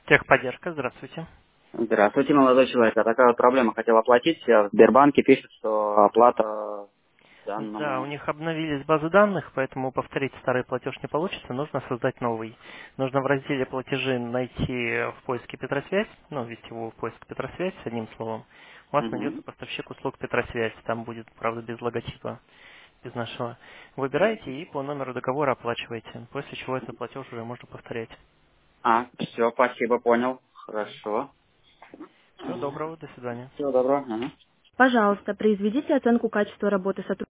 Техподдержка, здравствуйте. Здравствуйте, молодой человек. А такая вот проблема. Хотел оплатить, а в Сбербанке пишет, что оплата Да, у данному... них обновились базы данных, поэтому повторить старый платеж не получится, нужно создать новый. Нужно в разделе платежи найти в поиске Петросвязь, ввести его в поиск Петросвязь с одним словом. У вас найдется Мгм. поставщик услуг Петросвязь, там будет, правда, без логотипа, без нашего. Выбираете и по номеру договора оплачиваете, после чего этот платеж уже можно повторять. Все, спасибо, понял. Хорошо. Всего доброго, до свидания. Всего доброго. Ага. Пожалуйста, произведите оценку качества работы сотрудников.